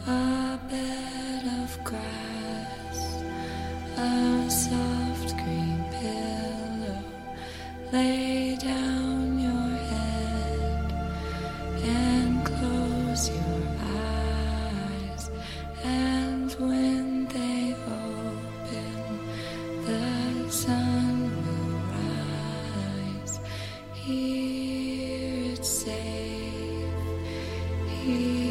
A bed of grass, a soft green pillow. Lay down your head and close your eyes. And when they open, the sun will rise. Here it's safe. Here